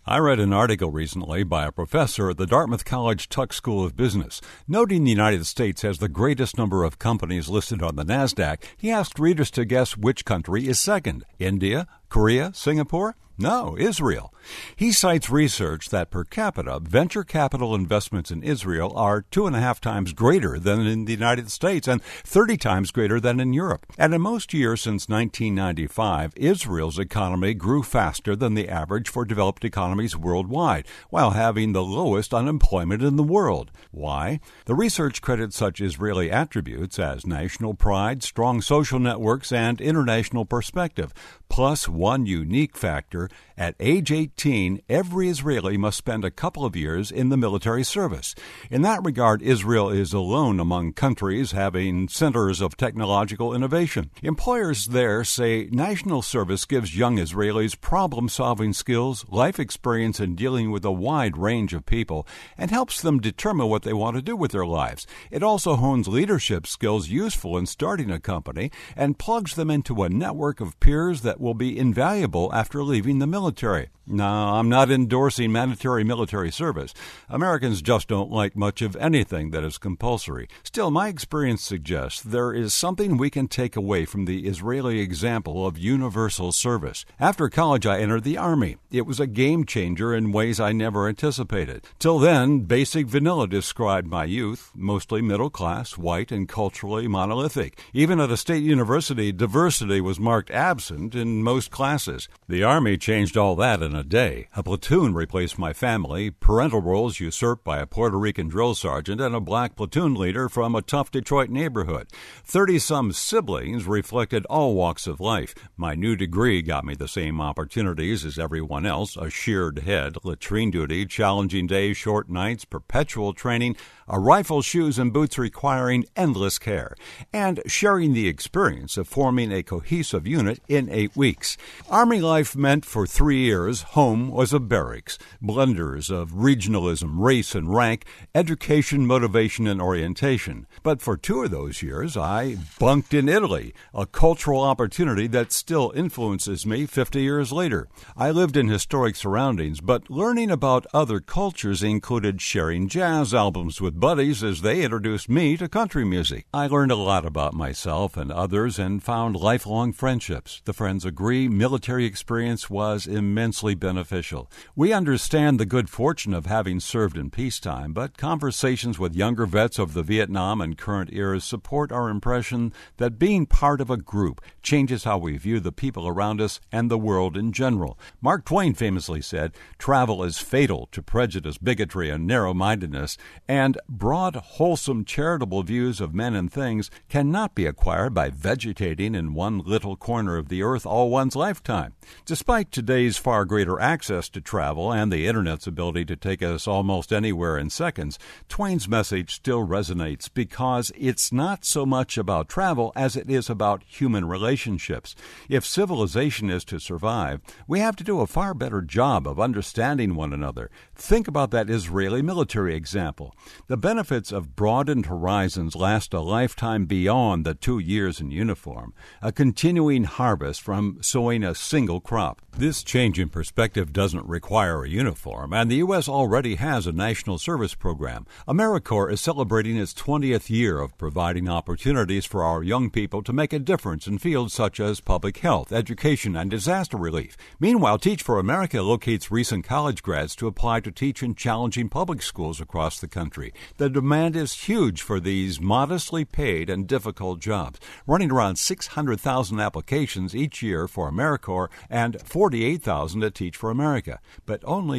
I read an article recently by a professor at the Dartmouth College Tuck School of Business. Noting the United States has the greatest number of companies listed on the NASDAQ, he asked readers to guess which country is second: India, Korea, Singapore? No, Israel. He cites research that per capita, venture capital investments in Israel are 2.5 times greater than in the United States and 30 times greater than in Europe. And in most years since 1995, Israel's economy grew faster than the average for developed economies worldwide, while having the lowest unemployment in the world. Why? The research credits such Israeli attributes as national pride, strong social networks, and international perspective, plus one unique factor: at age 18, every Israeli must spend a couple of years in the military service. In that regard, Israel is alone among countries having centers of technological innovation. Employers there say national service gives young Israelis problem-solving skills, life experience in dealing with a wide range of people, and helps them determine what they want to do with their lives. It also hones leadership skills useful in starting a company and plugs them into a network of peers that will be invaluable after leaving the military. Now, I'm not endorsing mandatory military service. Americans just don't like much of anything that is compulsory. Still, my experience suggests there is something we can take away from the Israeli example of universal service. After college, I entered the Army. It was a game changer in ways I never anticipated. Till then, basic vanilla described my youth, mostly middle class, white, and culturally monolithic. Even at a state university, diversity was marked absent in most classes. The Army changed all that in a day. A platoon replaced my family, parental roles usurped by a Puerto Rican drill sergeant and a black platoon leader from a tough Detroit neighborhood. 30-some siblings reflected all walks of life. My new degree got me the same opportunities as everyone else: a sheared head, latrine duty, challenging days, short nights, perpetual training, a rifle, shoes, and boots requiring endless care, and sharing the experience of forming a cohesive unit in 8 weeks. Army life meant for 3 years, home was a barracks, blenders of regionalism, race, and rank, education, motivation, and orientation. But for 2 of those years, I bunked in Italy, a cultural opportunity that still influences me 50 years later. I lived in historic surroundings, but learning about other cultures included sharing jazz albums with buddies as they introduced me to country music. I learned a lot about myself and others and found lifelong friendships. The friends agree military experience was immensely beneficial. We understand the good fortune of having served in peacetime, but conversations with younger vets of the Vietnam and current eras support our impression that being part of a group changes how we view the people around us and the world in general. Mark Twain famously said, "Travel is fatal to prejudice, bigotry, and narrow-mindedness, and broad, wholesome, charitable views of men and things cannot be acquired by vegetating in one little corner of the earth all one's lifetime." Despite today's far greater access to travel and the Internet's ability to take us almost anywhere in seconds, Twain's message still resonates because it's not so much about travel as it is about human relationships. If civilization is to survive, we have to do a far better job of understanding one another. Think about that Israeli military example. The benefits of broadened horizons last a lifetime beyond the 2 years in uniform, a continuing harvest from sowing a single crop. This change in perspective doesn't require a uniform, and the U.S. already has a national service program. AmeriCorps is celebrating its 20th year of providing opportunities for our young people to make a difference in fields such as public health, education, and disaster relief. Meanwhile, Teach for America locates recent college grads to apply to teach in challenging public schools across the country. The demand is huge for these modestly paid and difficult jobs, running around 600,000 applications each year for AmeriCorps and 48,000 at Teach for America. But only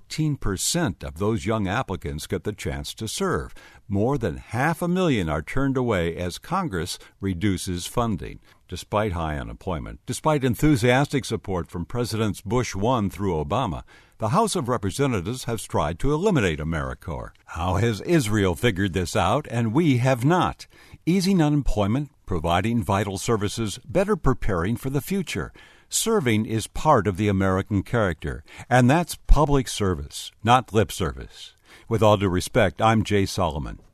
14% of those young applicants get the chance to serve. More than 500,000 are turned away as Congress reduces funding. Despite high unemployment, despite enthusiastic support from Presidents Bush 1 through Obama, the House of Representatives has tried to eliminate AmeriCorps. How has Israel figured this out and we have not? Easing unemployment, providing vital services, better preparing for the future. Serving is part of the American character, and that's public service, not lip service. With all due respect, I'm Jay Solomon.